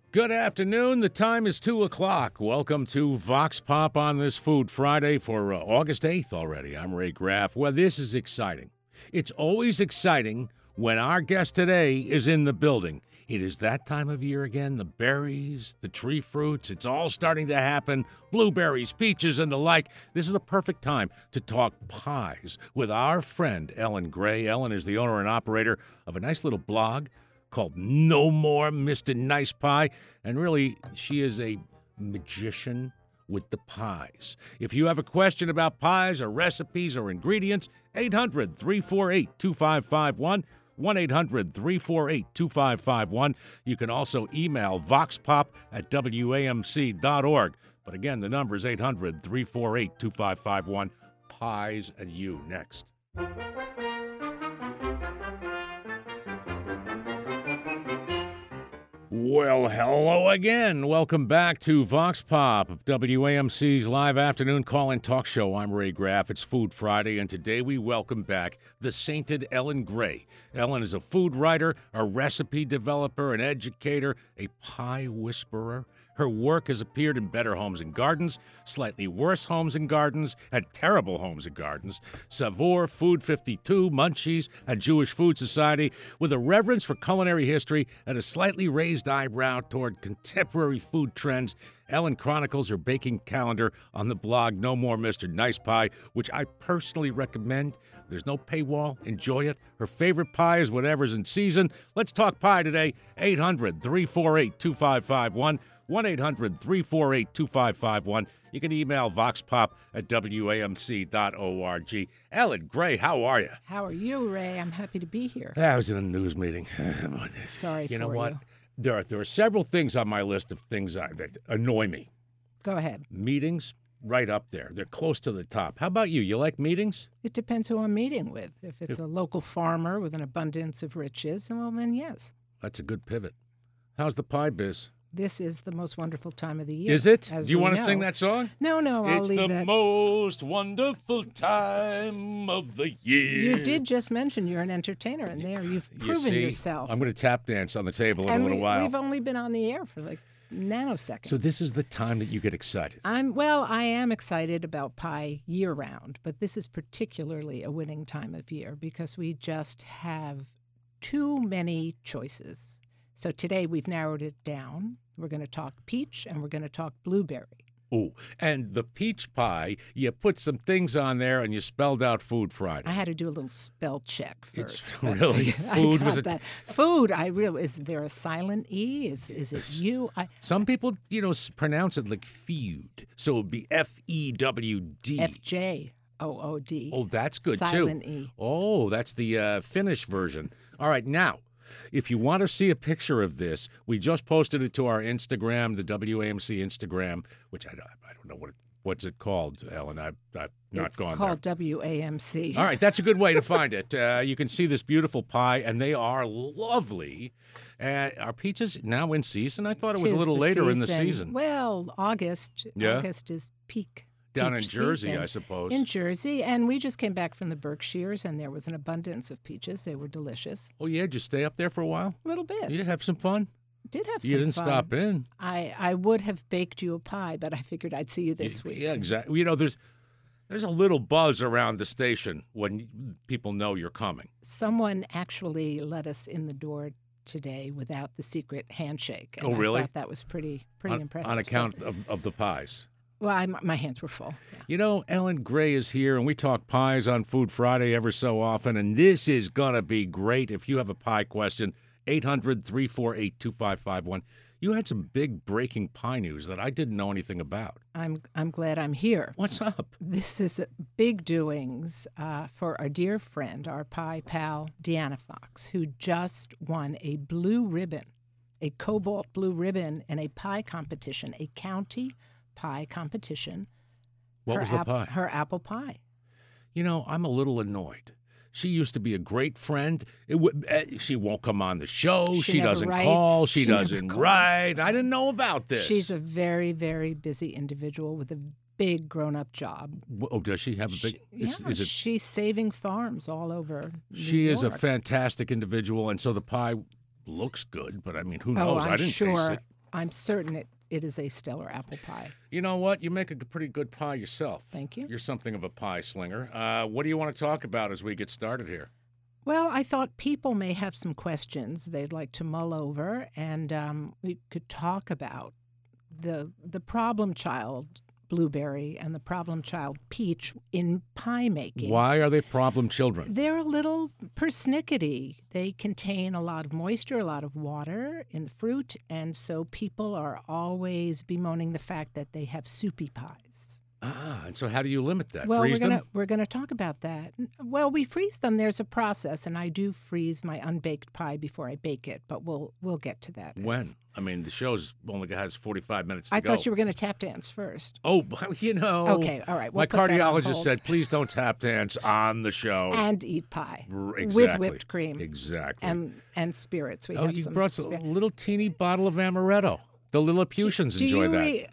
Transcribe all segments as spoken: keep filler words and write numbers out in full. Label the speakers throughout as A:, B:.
A: Good afternoon. The time is two o'clock. Welcome to Vox Pop on this Food Friday for uh, August eighth already. I'm Ray Graff. Well, this is exciting. It's always exciting when our guest today is in the building. It is that time of year again. The berries, the tree fruits, it's all starting to happen. Blueberries, peaches, and the like. This is the perfect time to talk pies with our friend Ellen Gray. Ellen is the owner and operator of a nice little blog called No More Mister Nice Pie, and really, she is a magician with the pies. If you have a question about pies or recipes or ingredients, eight hundred, three four eight, two five five one, one eight hundred, three four eight, two five five one. You can also email voxpop at W A M C dot org. But again, the number is eight hundred, three four eight, two five five one. Pies and you next. Well, hello again. Welcome back to Vox Pop, W A M C's live afternoon call-in talk show. I'm Ray Graff. It's Food Friday, and today we welcome back the sainted Ellen Gray. Ellen is a food writer, a recipe developer, an educator, a pie whisperer. Her work has appeared in Better Homes and Gardens, Slightly Worse Homes and Gardens, and Terrible Homes and Gardens, Savour, Food fifty-two, Munchies, and Jewish Food Society. With a reverence for culinary history and a slightly raised eyebrow toward contemporary food trends, Ellen chronicles her baking calendar on the blog No More Mister Nice Pie, which I personally recommend. There's no paywall. Enjoy it. Her favorite pie is whatever's in season. Let's talk pie today. eight hundred, three four eight, two five five one. one eight hundred, three four eight, two five five one. You can email voxpop at W A M C dot org. Ellen Gray, how are you?
B: How are you, Ray? I'm happy to be here.
A: I was in a news meeting.
B: Sorry
A: you
B: for
A: know what?
B: you.
A: There are, there are several things on my list of things I, that annoy me.
B: Go ahead.
A: Meetings, right up there. They're close to the top. How about you? You like meetings?
B: It depends who I'm meeting with. If it's
A: If-
B: a local farmer with an abundance of riches, well, then yes.
A: That's a good pivot. How's the pie biz?
B: This is the most wonderful time of the year.
A: Is it?
B: as
A: Do you
B: we
A: want to
B: know.
A: sing that song?
B: No, no, I'll
A: It's
B: leave
A: the
B: that.
A: most wonderful time of the year.
B: You did just mention you're an entertainer, and there you've
A: You
B: proven
A: see,
B: yourself.
A: I'm going to tap dance on the table in
B: and
A: a little
B: we,
A: while.
B: we've only been on the air for like nanoseconds.
A: So this is the time that you get excited.
B: I'm well, I am excited about pie year round, but this is particularly a winning time of year because we just have too many choices. So today we've narrowed it down. We're going to talk peach and we're going to talk blueberry.
A: Ooh, and the peach pie, you put some things on there and you spelled out Food Friday.
B: I had to do a little spell check
A: It's
B: first. but
A: really-
B: I
A: food
B: got
A: was a-
B: that. Food. I really is there a silent e? Is is it you? I,
A: Some people, you know, s- pronounce it like feud. So it would be F E W D.
B: F J O O D.
A: Oh, that's good
B: silent
A: too.
B: e.
A: Oh, that's the uh, Finnish version. All right, now, if you want to see a picture of this, we just posted it to our Instagram, the W A M C Instagram, which I, I don't know what it, what's it called, Ellen. I've, I've not
B: it's
A: gone
B: called W A M C.
A: there. All right, that's a good way to find it. Uh, you can see this beautiful pie, and they are lovely. And our peaches now in season? I thought it was a
B: Tis
A: little
B: the
A: later in the season.
B: Well, August.
A: Yeah?
B: August is peak.
A: Down in
B: peach
A: Jersey,
B: season.
A: I suppose.
B: In Jersey, and we just came back from the Berkshires, and there was an abundance of peaches. They were delicious.
A: Oh, yeah? Did you stay up there for a while?
B: A little bit.
A: You have some fun?
B: Did have some
A: You didn't
B: fun.
A: stop in.
B: I, I would have baked you a pie, but I figured I'd see you this
A: Y-
B: week.
A: Yeah, exactly. You know, there's there's a little buzz around the station when people know you're coming.
B: Someone actually let us in the door today without the secret handshake. And
A: Oh, really?
B: I thought that was pretty pretty
A: on,
B: impressive.
A: on
B: So-
A: account of, of the pies.
B: well, I, my hands were full. Yeah.
A: You know, Ellen Gray is here, and we talk pies on Food Friday ever so often, and this is going to be great. If you have a pie question, eight hundred, three four eight, two five five one. You had some big breaking pie news that I didn't know anything about.
B: I'm I'm glad I'm here.
A: What's up?
B: This is big doings uh, for our dear friend, our pie pal, Deanna Fox, who just won a blue ribbon, a cobalt blue ribbon in a pie competition, a county pie competition.
A: What
B: her
A: was the
B: ap-
A: pie?
B: Her apple pie.
A: You know, I'm a little annoyed. She used to be a great friend. It w- uh, she won't come on the show.
B: She
A: She,
B: never
A: doesn't
B: writes.
A: call. She,
B: She never
A: doesn't
B: calls.
A: write. I didn't know about this.
B: She's a very, very busy individual with a big grown-up job.
A: W- Oh, does she have a big?
B: She-
A: is,
B: yeah,
A: is it?
B: she's saving farms all over New
A: She is a
B: York.
A: fantastic individual, and so the pie looks good. But I mean, who
B: Oh,
A: knows?
B: I'm
A: I didn't
B: sure.
A: taste it.
B: I'm certain it, it is a stellar apple pie.
A: You know what? You make a g- pretty good pie yourself.
B: Thank you.
A: You're something of a pie slinger. Uh, what do you want to talk about as we get started here?
B: Well, I thought people may have some questions they'd like to mull over, and um, we could talk about the the problem child blueberry and the problem child peach in pie making.
A: Why are they problem children?
B: They're a little persnickety. They contain a lot of moisture, a lot of water in the fruit, and so people are always bemoaning the fact that they have soupy pies.
A: Ah, and so how do you limit that?
B: Well,
A: Freeze
B: we're gonna
A: them?
B: we're gonna talk about that. Well, we freeze them. There's a process, and I do freeze my unbaked pie before I bake it. But we'll we'll get to that.
A: When? I mean, the show's only has forty-five minutes to
B: I
A: go.
B: thought you were going to tap dance first.
A: Oh, you know.
B: Okay, all right. We'll
A: my
B: put that on
A: cardiologist
B: hold.
A: said, please don't tap dance on the show.
B: And eat pie
A: R-
B: with
A: exactly.
B: whipped cream
A: Exactly.
B: and and spirits. We
A: oh,
B: have
A: you
B: some.
A: brought a
B: spir-
A: little teeny bottle of amaretto. The Lilliputians
B: do
A: enjoy
B: you
A: that.
B: re-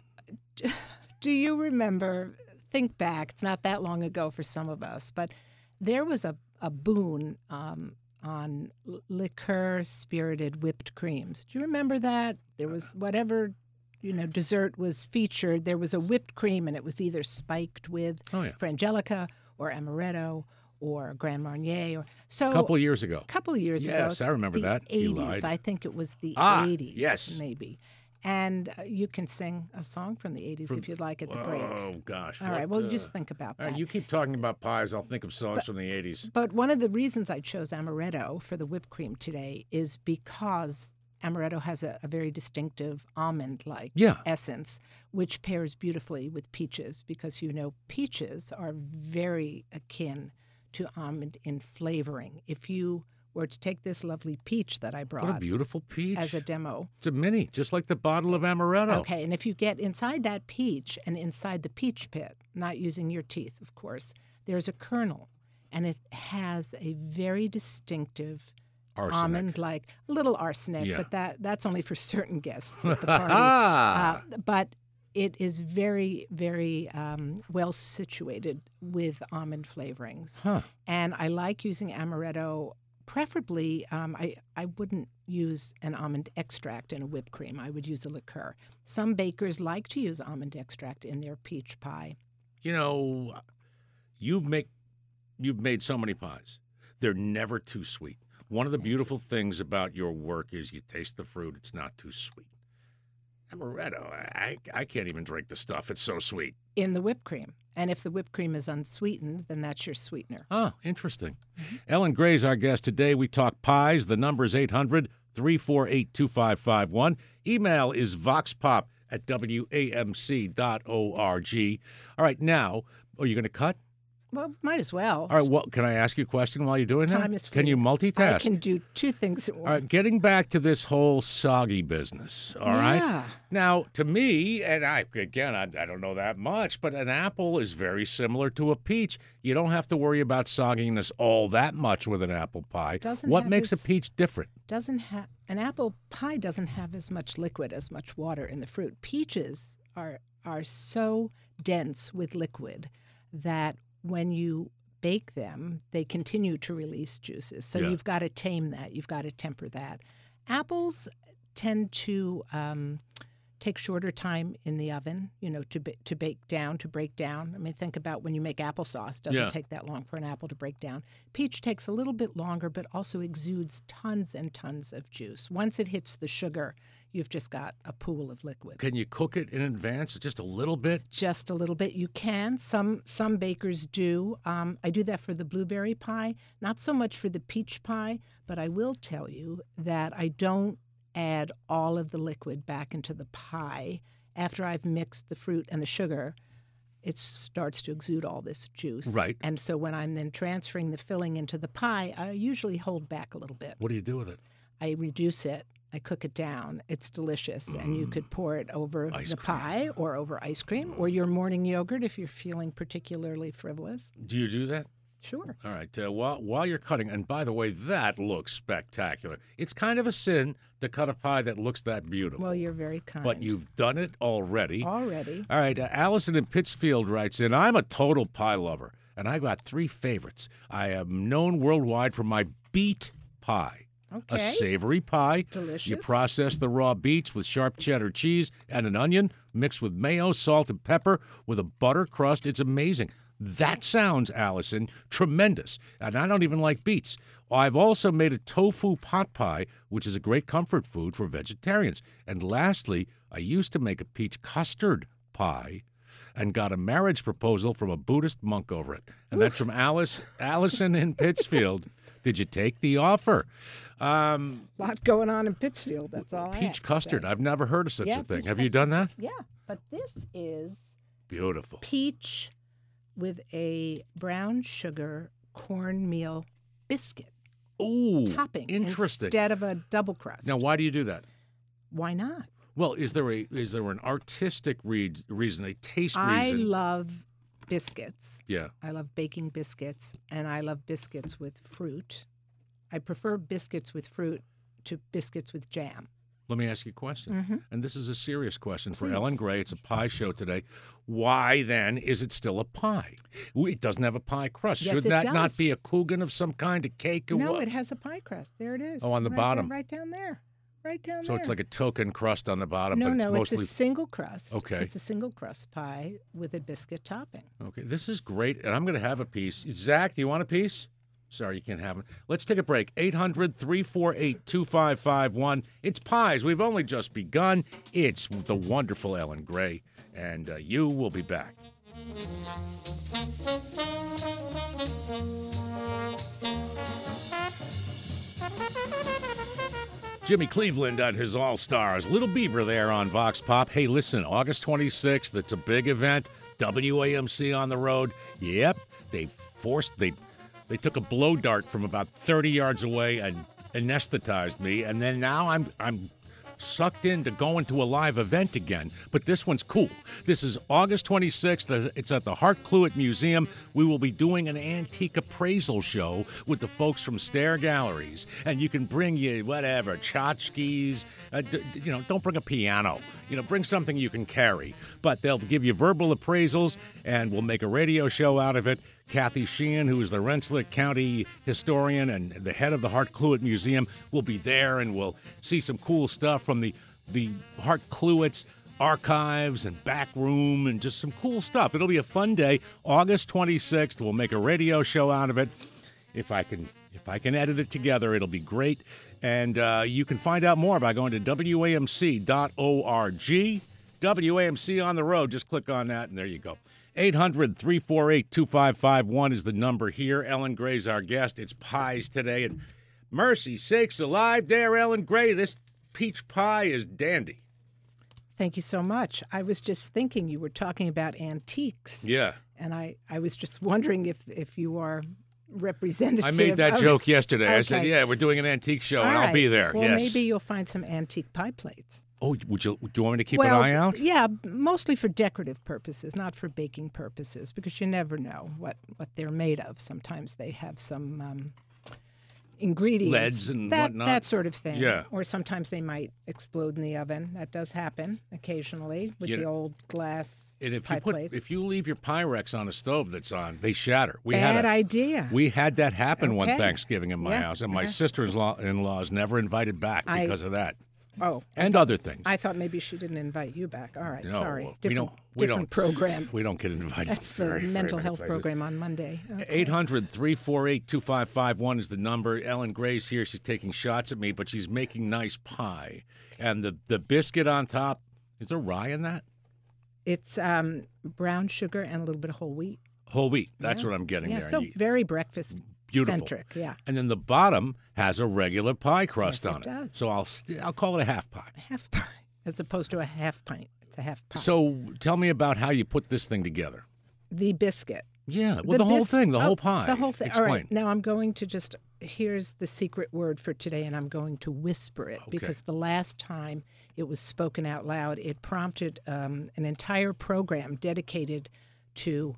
B: do you remember? Think back. It's not that long ago for some of us, but there was a a boon um, on l- liqueur spirited whipped creams. Do you remember that? There was whatever you know dessert was featured. There was a whipped cream, and it was either spiked with
A: Oh, yeah.
B: frangelica or amaretto or Grand Marnier. Or so
A: A couple of years ago.
B: a couple of years ago.
A: Yes, I remember
B: the
A: that. You
B: eighties.
A: lied.
B: I think it was the
A: Ah,
B: eighties.
A: yes.
B: Maybe. And uh, you can sing a song from the eighties
A: From-
B: if you'd like at the break.
A: Oh, gosh.
B: All right,
A: what,
B: well,
A: uh,
B: just think about
A: all
B: that.
A: right, you keep talking about pies. I'll think of songs from the eighties.
B: But one of the reasons I chose amaretto for the whipped cream today is because amaretto has a, a very distinctive almond-like
A: Yeah.
B: essence, which pairs beautifully with peaches because, you know, peaches are very akin to almond in flavoring. If you were to take this lovely peach that I
A: What a
B: brought
A: beautiful peach.
B: as a demo,
A: It's a mini, just like the bottle of amaretto.
B: okay, and if you get inside that peach and inside the peach pit, not using your teeth, of course, there's a kernel, and it has a very distinctive
A: Arsenic.
B: almond-like, a little arsenic,
A: Yeah.
B: but that that's only for certain guests at the party.
A: Ah!
B: uh, but it is very, very um, well situated with almond flavorings,
A: Huh.
B: and I like using amaretto. Preferably, um, I, I wouldn't use an almond extract in a whipped cream. I would use a liqueur. Some bakers like to use almond extract in their peach pie.
A: You know, you've make you've made so many pies. They're never too sweet. One of the beautiful things about your work is you taste the fruit, it's not too sweet. Amaretto, I, I can't even drink the stuff. It's so sweet.
B: In the whipped cream. And if the whipped cream is unsweetened, then that's your sweetener.
A: Oh, interesting. Ellen Gray's our guest today. We talk pies. The number is eight hundred, three four eight, two five five one. Email is voxpop at W A M C dot org. All right, now, are you going to cut?
B: Well, might as well.
A: All right, well, can I ask you a question while you're doing that?
B: Time is
A: Can you
B: fleeting.
A: multitask?
B: I can do two things at once.
A: All right, getting back to this whole soggy business, all right?
B: Yeah.
A: Now, to me, and I again, I, I don't know that much, but an apple is very similar to a peach. You don't have to worry about sogginess all that much with an apple pie.
B: Doesn't
A: What
B: have
A: makes a
B: this-
A: peach different?
B: Doesn't have an apple pie doesn't have as much liquid as much water in the fruit. Peaches are are so dense with liquid that when you bake them, they continue to release juices. So
A: Yeah.
B: you've got to tame that. You've got to temper that. Apples tend to um, take shorter time in the oven, you know, to ba- to bake down, to break down. I mean, think about when you make applesauce. Doesn't
A: Yeah.
B: take that long for an apple to break down. Peach takes a little bit longer, but also exudes tons and tons of juice. Once it hits the sugar, you've just got a pool of liquid.
A: Can you cook it in advance, just a little bit?
B: Just a little bit. You can. Some some bakers do. Um, I do that for the blueberry pie, not so much for the peach pie, but I will tell you that I don't add all of the liquid back into the pie after I've mixed the fruit and the sugar. It starts to exude all this juice.
A: Right.
B: And so when I'm then transferring the filling into the pie, I usually hold back a little bit.
A: What do you do with it?
B: I reduce it. I cook it down. It's delicious. And you could pour it over
A: Ice
B: the
A: cream.
B: pie or over ice cream or your morning yogurt if you're feeling particularly frivolous.
A: Do you do that?
B: Sure.
A: All right. Uh, while while you're cutting, and by the way, that looks spectacular. It's kind of a sin to cut a pie that looks that beautiful.
B: Well, you're very kind.
A: but you've done it already.
B: Already.
A: All right. Uh, Allison in Pittsfield writes in, I'm a total pie lover, and I got three favorites. I am known worldwide for my beet pie. A
B: Okay.
A: savory pie.
B: Delicious.
A: You process the raw beets with sharp cheddar cheese and an onion, mixed with mayo, salt, and pepper with a butter crust. It's amazing. That sounds, Allison, tremendous. And I don't even like beets. I've also made a tofu pot pie, which is a great comfort food for vegetarians. And lastly, I used to make a peach custard pie and got a marriage proposal from a Buddhist monk over it. And that's from Alice Allison in Pittsfield. Did you take the offer? Um,
B: A lot going on in Pittsfield. That's all. I have
A: peach
B: to
A: custard.
B: say.
A: I've never heard of such
B: Yeah,
A: a thing.
B: peach
A: Have you
B: custard.
A: done that?
B: Yeah, but this is
A: Beautiful.
B: peach with a brown sugar cornmeal biscuit
A: Ooh,
B: topping
A: interesting.
B: instead of a double crust.
A: Now, why do you do that?
B: Why not?
A: Well, is there a is there an artistic re- reason, a taste
B: I
A: reason?
B: love biscuits.
A: yeah.
B: I love baking biscuits, and I love biscuits with fruit. I prefer biscuits with fruit to biscuits with jam.
A: Let me ask you a question.
B: Mm-hmm.
A: And this is a serious question for
B: Please.
A: Ellen Gray. It's a pie show today. Why then is it still a pie? It doesn't have a pie crust.
B: Yes,
A: Should
B: it
A: that
B: does.
A: not be a Coogan of some kind, a cake or
B: No,
A: what?
B: it has a pie crust. There it is.
A: Oh, on the
B: Right
A: bottom.
B: down- right down there. Right down
A: So
B: there.
A: it's like a token crust on the bottom,
B: no,
A: but it's
B: no,
A: mostly
B: it's a single crust.
A: Okay.
B: It's a single crust pie with a biscuit topping.
A: Okay, this is great, and I'm going to have a piece. Zach, do you want a piece? Sorry, you can't have it. Let's take a break. eight hundred, three four eight, two five five one. It's pies. We've only just begun. It's the wonderful Ellen Gray, and uh, you will be back. Jimmy Cleveland and his All-Stars. Little Beaver there on Vox Pop. Hey, listen, August twenty-sixth, it's a big event. W A M C on the road. Yep, they forced, they they took a blow dart from about thirty yards away and anesthetized me, and then now I'm I'm sucked into going to a live event again. But this one's cool. This is August twenty-sixth. It's at the Hart Cluett Museum. We will be doing an antique appraisal show with the folks from Stair Galleries. And you can bring you whatever, tchotchkes. Uh, d- d- you know, don't bring a piano. You know, bring something you can carry. But they'll give you verbal appraisals, and we'll make a radio show out of it. Kathy Sheehan, who is the Rensselaer County historian and the head of the Hart Cluett Museum, will be there, and we'll see some cool stuff from the, the Hart Cluett's archives and back room and just some cool stuff. It'll be a fun day. August twenty-sixth, we'll make a radio show out of it. If I can if I can edit it together, it'll be great. And uh, you can find out more by going to W A M C dot org. W A M C on the road. Just click on that, and there you go. eight hundred, three four eight, two five five one is the number here. Ellen Gray's our guest. It's pies today. And mercy sakes alive there, Ellen Gray. This peach pie is dandy.
B: Thank you so much. I was just thinking you were talking about antiques.
A: Yeah.
B: And I, I was just wondering if, if you are representative.
A: I made that
B: of-
A: joke yesterday. I said,
B: Okay.
A: yeah, we're doing an antique show,
B: All
A: and I'll
B: right.
A: be there.
B: Well,
A: yes.
B: maybe you'll find some antique pie plates.
A: Oh, would you, do you want me to keep
B: well,
A: an eye out?
B: Yeah, mostly for decorative purposes, not for baking purposes, because you never know what, what they're made of. Sometimes they have some um, ingredients.
A: Leads and
B: that,
A: whatnot.
B: That sort of thing.
A: Yeah.
B: Or sometimes they might explode in the oven. That does happen occasionally with
A: You
B: the
A: know-
B: old glass
A: And if
B: pie
A: you put
B: plates.
A: if you leave your Pyrex on a stove that's on, they shatter. We
B: Bad
A: had a,
B: idea.
A: We had that happen one
B: Okay.
A: Thanksgiving in my
B: Yeah,
A: house, and my
B: yeah.
A: sister-in-laws never invited back
B: I-
A: because of that,
B: oh,
A: and other things.
B: I thought maybe she didn't invite you back. All right,
A: No,
B: sorry.
A: we
B: Different,
A: don't- we
B: different
A: don't-
B: program.
A: We don't get invited.
B: That's the
A: very, very
B: mental
A: many
B: health
A: places.
B: program on Monday. Okay.
A: eight hundred, three four eight, two five five one is the number. Ellen Gray's here. She's taking shots at me, but she's making nice pie. And the, the biscuit on top, is there rye in that?
B: It's um, brown sugar and a little bit of whole wheat.
A: Whole wheat. That's
B: Yeah.
A: what I'm getting
B: Yeah,
A: there.
B: so
A: You-
B: very breakfast
A: Beautiful.
B: centric. Yeah,
A: And then the bottom has a regular pie crust
B: Yes, it
A: on it.
B: does.
A: So I'll st- I'll call it a half pie.
B: a half pie as opposed to a half pint. It's a half pie.
A: So tell me about how you put this thing together.
B: the biscuit.
A: Yeah, well, the, whole
B: bis-
A: thing, the
B: oh,
A: whole pie.
B: The whole thing.
A: Explain.
B: All right. Now I'm going to just here's the secret word for today, and I'm going to whisper it
A: Okay.
B: because the last time it was spoken out loud, it prompted um, an entire program dedicated to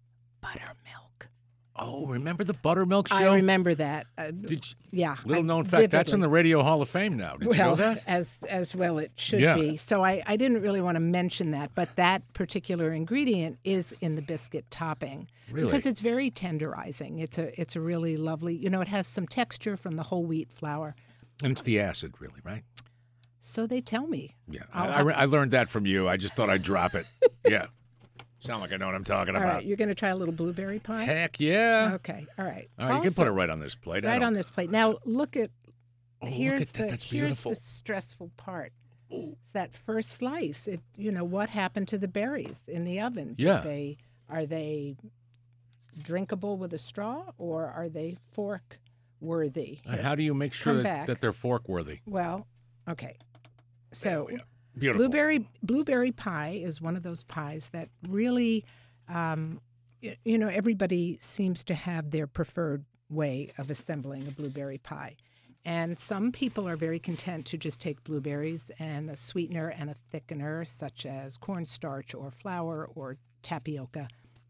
B: buttermilk.
A: Oh, remember the buttermilk show?
B: I remember that. Uh,
A: Did you-
B: yeah.
A: little
B: I-
A: known fact, that's in
B: vividly.
A: the Radio Hall of Fame now. Did
B: well,
A: you know that?
B: as as well it should
A: Yeah.
B: be. So I, I didn't really want to mention that, but that particular ingredient is in the biscuit topping
A: Really?
B: because it's very tenderizing. It's a it's a really lovely. You know, it has some texture from the whole wheat flour,
A: And it's the acid, really, right?
B: So they tell me.
A: Yeah, I, I, I learned that from you. I just thought I'd drop it. Yeah. Sound like I know what I'm talking
B: All
A: about.
B: right, you're going to try a little blueberry pie?
A: Heck yeah.
B: Okay, all right.
A: All right, you can put it right on this plate.
B: Right on this plate. Now, look at,
A: Oh,
B: here's,
A: look at that.
B: the,
A: That's
B: here's
A: beautiful.
B: the stressful part. It's that first slice. It, you know, what happened to the berries in the oven? Did
A: Yeah.
B: They, are they drinkable with a straw, or are they fork worthy?
A: Uh, How do you make sure
B: Come
A: that,
B: back.
A: that they're fork worthy?
B: Well, okay. So
A: Beautiful.
B: blueberry blueberry pie is one of those pies that really, um, y- you know, everybody seems to have their preferred way of assembling a blueberry pie. And some people are very content to just take blueberries and a sweetener and a thickener, such as cornstarch or flour or tapioca,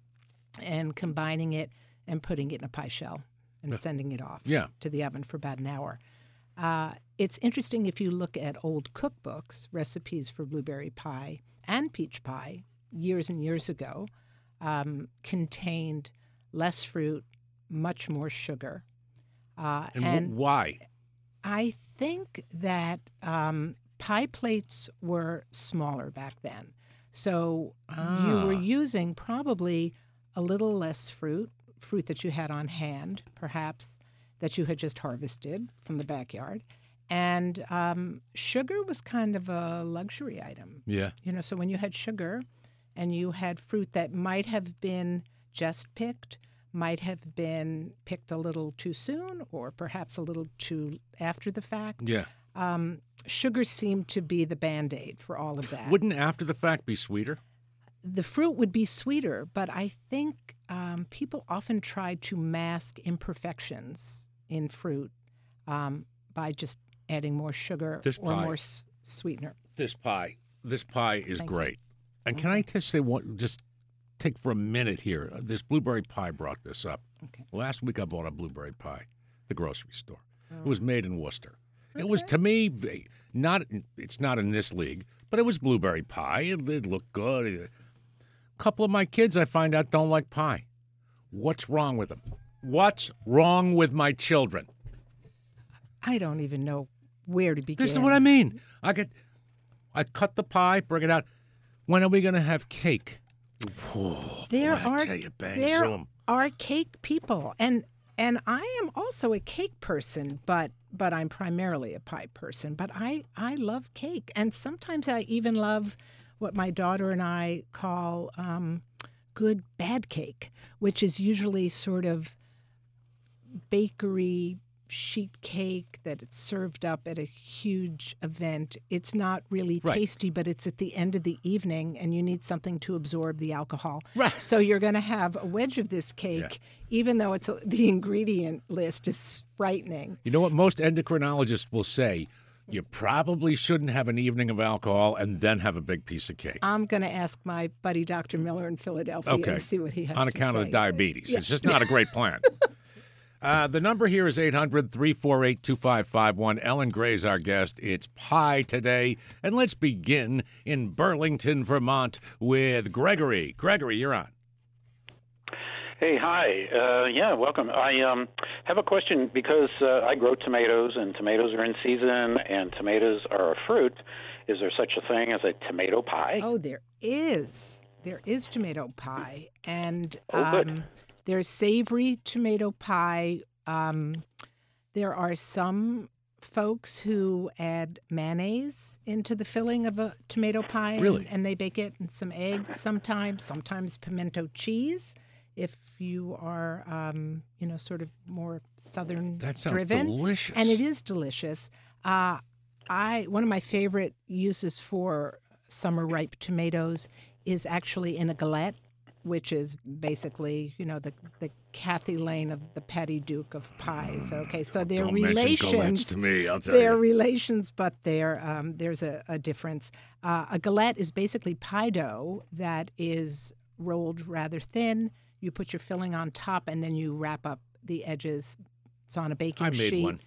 B: and combining it and putting it in a pie shell and sending it off
A: Yeah.
B: to the oven for about an hour. Uh, it's interesting if you look at old cookbooks, recipes for blueberry pie and peach pie years and years ago um, contained less fruit, much more sugar. Uh,
A: And,
B: and
A: wh- why?
B: I think that um, pie plates were smaller back then. So you were
A: Ah.
B: using probably a little less fruit, fruit that you had on hand, perhaps that you had just harvested from the backyard. And um, sugar was kind of a luxury item.
A: Yeah.
B: You know, so when you had sugar and you had fruit that might have been just picked, might have been picked a little too soon or perhaps a little too after the fact,
A: Yeah.
B: um, sugar seemed to be the Band-Aid for all of that.
A: Wouldn't after the fact be sweeter?
B: The fruit would be sweeter, but I think um, people often try to mask imperfections in fruit um, by just adding more sugar
A: This
B: or
A: pie-
B: more s- sweetener.
A: This pie, this pie is
B: Thank you.
A: great. And can I just say one, just take for a minute here? Uh, This blueberry pie brought this up.
B: Okay.
A: Last week I bought a blueberry pie, at the grocery store. It was made in Worcester. It was to me v- not. It's not in this league, but it was blueberry pie. It, it looked good. A couple of my kids, I find out, don't like pie. What's wrong with them? What's wrong with my children?
B: I don't even know where to begin.
A: This is what I mean. I get, I cut the pie, bring it out. When are we going to have cake? Whoa,
B: There
A: boy, I
B: are
A: tell you, bang,
B: there
A: zoom.
B: are cake people, and and I am also a cake person, but but I'm primarily a pie person. But I I love cake, and sometimes I even love what my daughter and I call um, good bad cake, which is usually sort of bakery sheet cake that it's served up at a huge event. It's not really
A: Right.
B: tasty, but it's at the end of the evening and you need something to absorb the alcohol.
A: Right.
B: So you're going to have a wedge of this cake, even though it's a, the ingredient list is frightening.
A: You know what most endocrinologists will say? You probably shouldn't have an evening of alcohol and then have a big piece of cake.
B: I'm going to ask my buddy Doctor Miller in Philadelphia
A: Okay.
B: and see what he has
A: On
B: to
A: account of
B: say.
A: the diabetes. It's just not a great plan. Uh, the number here is eight hundred, three four eight, two five five one. Ellen Gray's our guest. It's pie today. And let's begin in Burlington, Vermont with Gregory. Gregory, you're on.
C: Hey, hi. Uh, yeah, welcome. I um, have a question because uh, I grow tomatoes, and tomatoes are in season, and tomatoes are a fruit. Is there such a thing as a tomato pie?
B: Oh, there is. There is tomato pie. And
C: Oh, good.
B: um, there's savory tomato pie. Um, there are some folks who add mayonnaise into the filling of a tomato pie. and-
A: Really?
B: And, they bake it in some eggs sometimes, sometimes pimento cheese if you are, um, you know, sort of more southern
A: That sounds
B: driven.
A: delicious.
B: And it is delicious. Uh, I one of my favorite uses for summer ripe tomatoes is actually in a galette, which is basically, you know, the the Kathy Lane of the Patty Duke of pies. Okay, so they're
A: Don't mention galettes
B: relations.
A: to me, I'll tell
B: They're
A: you.
B: relations, but they're, um, there's a, a difference. Uh, a galette is basically pie dough that is rolled rather thin. You put your filling on top, and then you wrap up the edges. It's on a baking
A: I made
B: sheet.
A: one.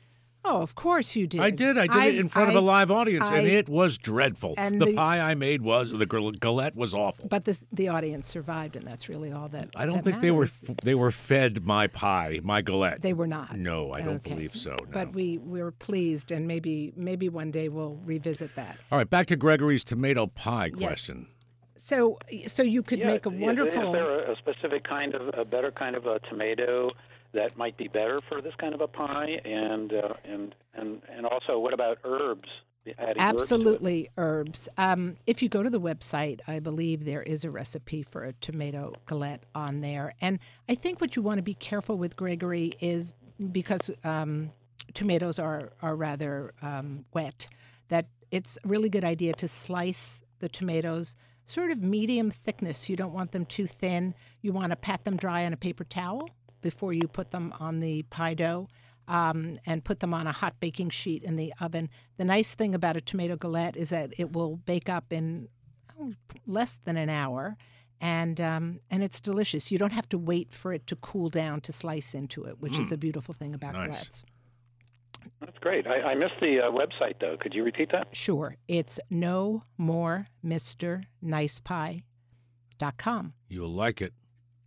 B: Oh, of course you did.
A: I did. I did
B: I,
A: it in front
B: I,
A: of a live audience,
B: I,
A: and it was dreadful.
B: and
A: The,
B: the-
A: pie I made was, the gal- galette was awful.
B: But this, the audience survived, and that's really all that
A: I don't
B: that
A: think they were
B: matters.
A: f- they were fed my pie, my galette.
B: They were not.
A: No, I don't
B: Okay.
A: believe so. No.
B: But we, we were pleased, and maybe maybe one day we'll revisit that.
A: All right, back to Gregory's tomato pie
B: Yes.
A: question.
B: So so you could
C: Yeah,
B: make a
C: is-
B: wonderful.
C: Is there a, a specific kind of a better kind of a tomato that might be better for this kind of a pie? And uh, and and and also, what about herbs? Adding herbs to it?
B: Absolutely, herbs. Um, if you go to the website, I believe there is a recipe for a tomato galette on there. And I think what you want to be careful with, Gregory, is because um, tomatoes are are rather um, wet, that it's a really good idea to slice the tomatoes sort of medium thickness. You don't want them too thin. You want to pat them dry on a paper towel before you put them on the pie dough. Um, and put them on a hot baking sheet in the oven. The nice thing about a tomato galette is that it will bake up in oh, less than an hour, and um, and it's delicious. You don't have to wait for it to cool down to slice into it, which is a beautiful thing about
A: Nice.
B: galettes.
C: That's great. I, I missed the uh, website though. Could you repeat that?
B: Sure, it's no more Mister Nice Pie dot com.
A: You'll like it.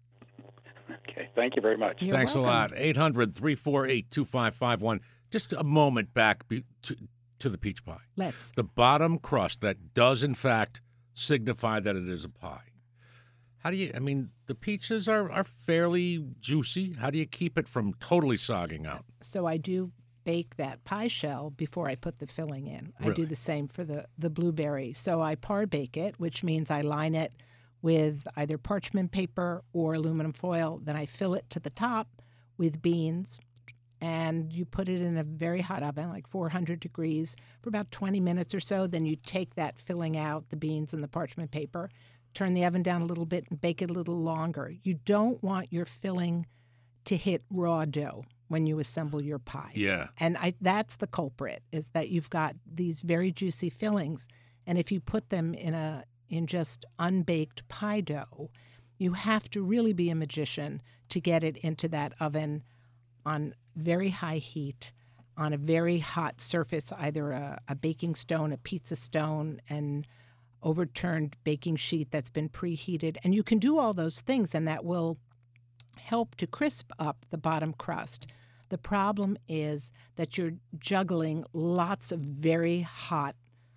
C: Okay. Thank you very much.
B: You're
A: Thanks
B: welcome.
A: a lot. eight hundred, three four eight, two five five one. Just a moment back be- to, to the peach pie.
B: Let's.
A: The bottom crust that does, in fact, signify that it is a pie. How do you, I mean, the peaches are, are fairly juicy. How do you keep it from totally sogging out?
B: So I do bake that pie shell before I put the filling in. I do
A: Really?
B: the same for the, the blueberry. So I par bake it, which means I line it with either parchment paper or aluminum foil. Then I fill it to the top with beans, and you put it in a very hot oven, like four hundred degrees, for about twenty minutes or so. Then you take that filling out, the beans and the parchment paper, turn the oven down a little bit and bake it a little longer. You don't want your filling to hit raw dough when you assemble your pie.
A: Yeah.
B: And I, that's the culprit, is that you've got these very juicy fillings, and if you put them in a in just unbaked pie dough, you have to really be a magician to get it into that oven on very high heat, on a very hot surface, either a, a baking stone, a pizza stone, an overturned baking sheet that's been preheated. And you can do all those things, and that will help to crisp up the bottom crust. The problem is that you're juggling lots of very hot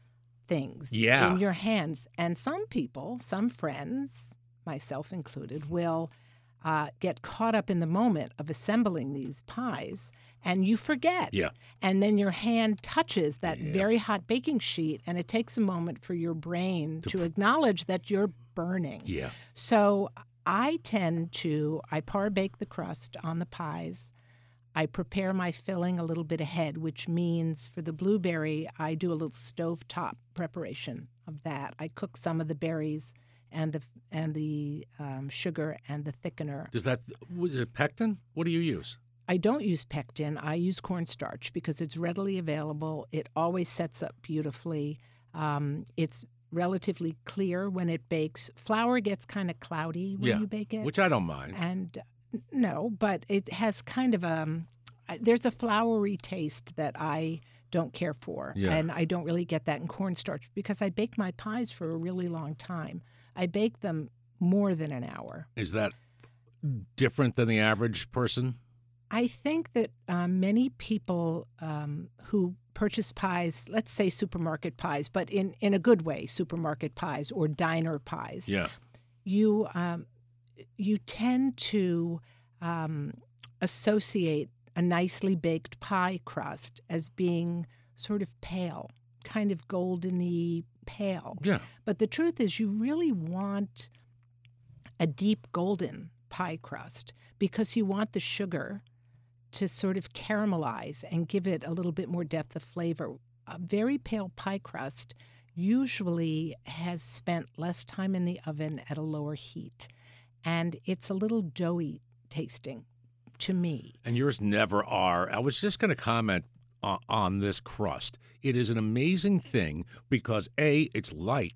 B: things
A: Yeah.
B: in your hands. And some people, some friends, myself included, will uh, get caught up in the moment of assembling these pies, and you forget.
A: Yeah.
B: And then your hand touches that
A: Yeah.
B: very hot baking sheet, and it takes a moment for your brain to acknowledge that you're burning.
A: Yeah.
B: So I tend to, I par bake the crust on the pies. I prepare my filling a little bit ahead, which means for the blueberry, I do a little stovetop preparation of that. I cook some of the berries and the and the um, sugar and the thickener.
A: Does that, was it pectin? What do you use?
B: I don't use pectin. I use cornstarch because it's readily available. It always sets up beautifully. Um, it's relatively clear when it bakes. Flour gets kind of cloudy when
A: Yeah,
B: you bake it.
A: Which I don't mind.
B: And uh, no, but it has kind of a, there's a floury taste that I don't care for.
A: Yeah.
B: And I don't really get that in cornstarch because I bake my pies for a really long time. I bake them more than an hour.
A: Is that different than the average person?
B: I think that um, many people um, who purchase pies, let's say supermarket pies, but in, in a good way, supermarket pies or diner pies,
A: Yeah.
B: you um, you tend to um, associate a nicely baked pie crust as being sort of pale, kind of goldeny pale.
A: Yeah.
B: But the truth is, you really want a deep golden pie crust because you want the sugar to sort of caramelize and give it a little bit more depth of flavor. A very pale pie crust usually has spent less time in the oven at a lower heat, and it's a little doughy tasting to me.
A: And yours never are. I was just going to comment on, on this crust. It is an amazing thing because, A, it's light,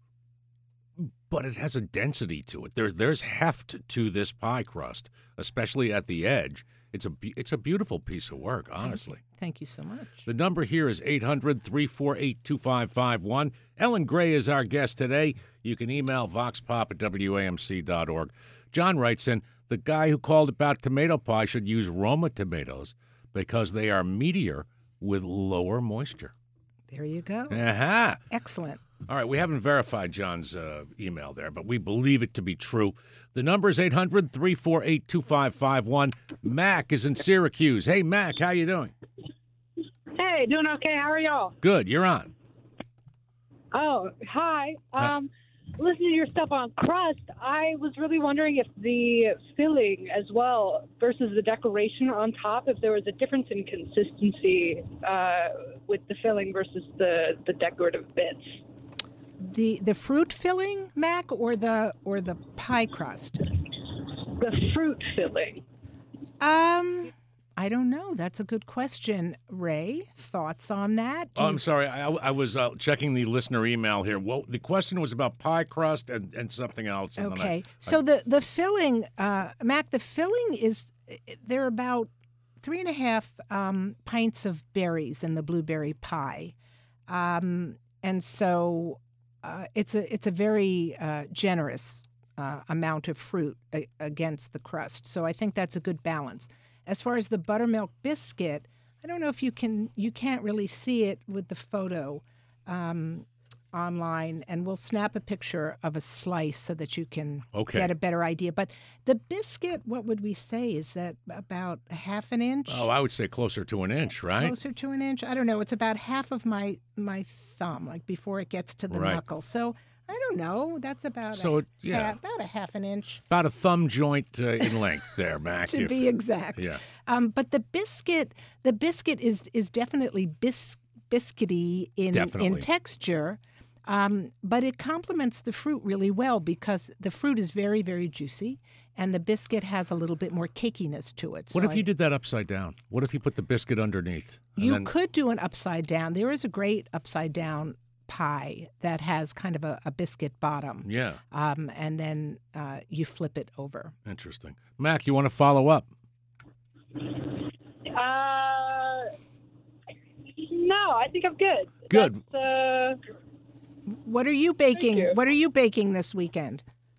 A: but it has a density to it. There's there's heft to this pie crust, especially at the edge. It's a be- it's a beautiful piece of work, honestly.
B: Thank you so much.
A: The number here is eight hundred, three four eight, two five five one. Ellen Gray is our guest today. You can email voxpop at W A M C dot org. John writes in, the guy who called about tomato pie should use Roma tomatoes because they are meatier with lower moisture.
B: There you go.
A: Aha.
B: Excellent.
A: All right, we haven't verified John's uh, email there, but we believe it to be true. The number is eight hundred, three four eight, two five five one. Mac is in Syracuse. Hey, Mac, how you doing?
D: Hey, doing okay. How are y'all?
A: Good. You're on.
D: Oh, hi.
A: Hi.
D: Um, listening to your stuff on crust, I was really wondering if the filling as well versus the decoration on top, if there was a difference in consistency uh, with the filling versus the, the decorative bits.
B: The the fruit filling, Mac, or the or the pie crust?
D: The fruit filling.
B: Um, I don't know. That's a good question. Ray, thoughts on that? Do
A: Oh,
B: you-
A: I'm sorry. I, I was uh, checking the listener email here. Well, the question was about pie crust and, and something else. and then I-
B: Okay.
A: I-
B: So the the filling, uh, Mac, the filling is they're about three and a half um, pints of berries in the blueberry pie, um, and so uh, it's a it's a very uh, generous uh, amount of fruit a- against the crust. So I think that's a good balance. As far as the buttermilk biscuit, I don't know if you can you can't really see it with the photo. Um, online, and we'll snap a picture of a slice so that you can
A: Okay.
B: get a better idea. But the biscuit, what would we say? Is that about a half an inch?
A: Oh, I would say closer to an inch, right?
B: Closer to an inch? I don't know. It's about half of my my thumb, like before it gets to the
A: Right.
B: knuckle. So I don't know. That's about
A: So,
B: a,
A: it- yeah.
B: half, about a half an inch
A: About a thumb joint uh, in length there, Mac.
B: to
A: if-
B: be exact.
A: Yeah.
B: Um, but the biscuit, the biscuit is is definitely bis, biscuity in
A: Definitely.
B: in texture. Um, but it complements the fruit really well because the fruit is very, very juicy, and the biscuit has a little bit more cakiness to it.
A: What
B: So
A: if you
B: I-
A: did that upside down? What if you put the biscuit underneath? and
B: You
A: then-
B: could do an upside down. There is a great upside down pie that has kind of a, a biscuit bottom,
A: Yeah,
B: um, and then uh, you flip it over.
A: interesting. Mac, you want to follow up?
D: Uh, no, I think I'm good.
A: Good.
D: That's, uh,
B: What are you baking?
D: you.
B: What are you baking this weekend?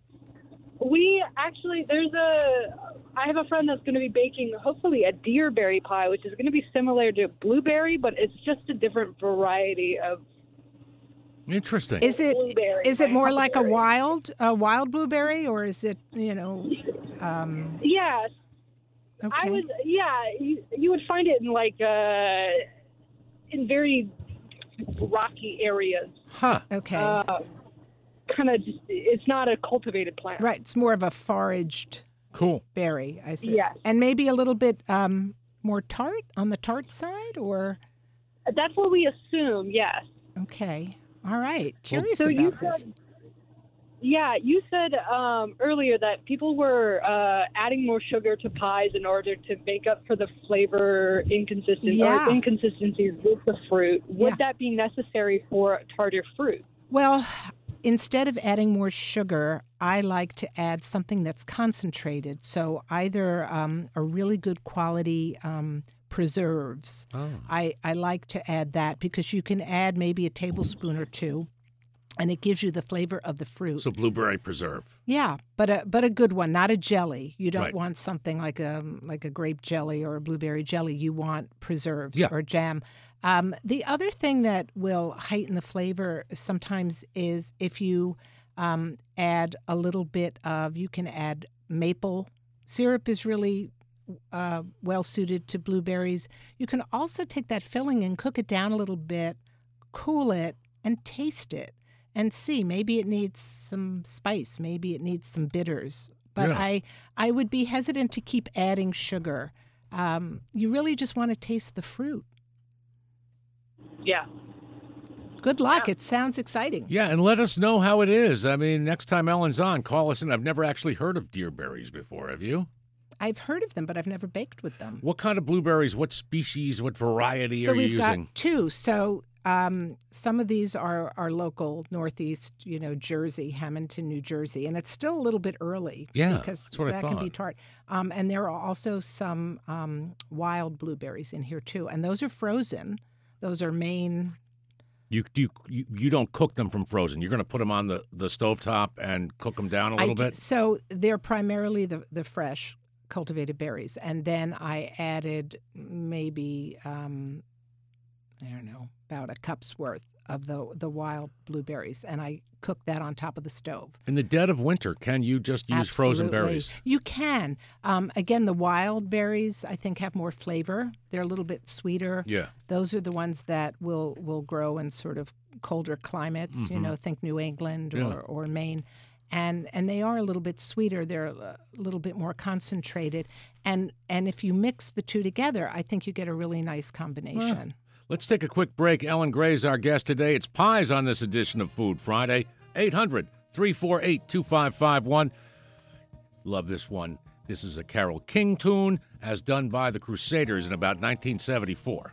D: we actually, there's a, I have a friend that's going to be baking, hopefully, a deerberry pie, which is going to be similar to blueberry, but it's just a different variety of
A: Interesting.
B: Is it
D: blueberry.
B: is it
D: by
B: more like a
D: huckleberry.
B: wild a wild blueberry, or is it you know? Um,
D: Yes.
B: okay.
D: I was, yeah, you, you would find it in like, uh, in very rocky areas.
A: Huh.
B: okay.
D: Uh, kind of just, it's not a cultivated plant.
B: Right. It's more of a foraged
A: Cool.
B: berry. I see.
D: Yes.
B: And maybe a little bit um, more tart on the tart side, or
D: That's what we assume, yes.
B: okay. All right. Curious
D: So you
B: about this.
D: said, yeah, you said um, earlier that people were uh, adding more sugar to pies in order to make up for the flavor inconsistency
B: Yeah.
D: or inconsistencies with the fruit. Would
B: Yeah.
D: that be necessary for tartar fruit?
B: Well, instead of adding more sugar, I like to add something that's concentrated. So either um, a really good quality um, preserves.
A: Oh.
B: I, I like to add that because you can add maybe a tablespoon or two, and it gives you the flavor of the fruit.
A: So blueberry preserve.
B: Yeah, but a but a good one, not a jelly. You don't
A: Right.
B: want something like a like a grape jelly or a blueberry jelly. You want preserves
A: Yeah.
B: or jam. Um, the other thing that will heighten the flavor sometimes is if you um, add a little bit of. You can add maple syrup is really uh, well suited to blueberries. You can also take that filling and cook it down a little bit, cool it, and taste it. And see, maybe it needs some spice, maybe it needs some bitters. But
A: Yeah.
B: I, I would be hesitant to keep adding sugar. Um, you really just want to taste the fruit.
D: Yeah.
B: Good luck. It sounds exciting.
A: Yeah, and let us know how it is. I mean, next time Ellen's on, call us in. I've never actually heard of deerberries before. Have you?
B: I've heard of them, but I've never baked with them.
A: What kind of blueberries? What species? What variety
B: so
A: are you
B: we've
A: using?
B: got two. So um, some of these are, are local, Northeast, you know, Jersey, Hamilton, New Jersey, and it's still a little bit early.
A: Yeah,
B: because
A: that's what I
B: that
A: thought.
B: can be tart. Um, and there are also some um, wild blueberries in here too, and those are frozen. Those are Maine.
A: You you you you don't cook them from frozen. You're going to put them on the the stovetop and cook them down a
B: I
A: little
B: d-
A: bit.
B: So they're primarily the the fresh cultivated berries, and then I added maybe um, I don't know about a cup's worth of the the wild blueberries, and I cook that on top of the stove.
A: In the dead of winter, can you just use frozen
B: Absolutely.
A: berries?
B: You can. Um, again, the wild berries I think have more flavor. They're a little bit sweeter.
A: Yeah.
B: Those are the ones that will will grow in sort of colder climates. You know, think New England or,
A: Yeah.
B: or Maine. And and they are a little bit sweeter. They're a little bit more concentrated. And and if you mix the two together, I think you get a really nice combination.
A: Let's take a quick break. Ellen Gray's our guest today. It's pies on this edition of Food Friday. eight hundred, three four eight, two five five one. Love this one. This is a Carole King tune, as done by the Crusaders in about nineteen seventy-four.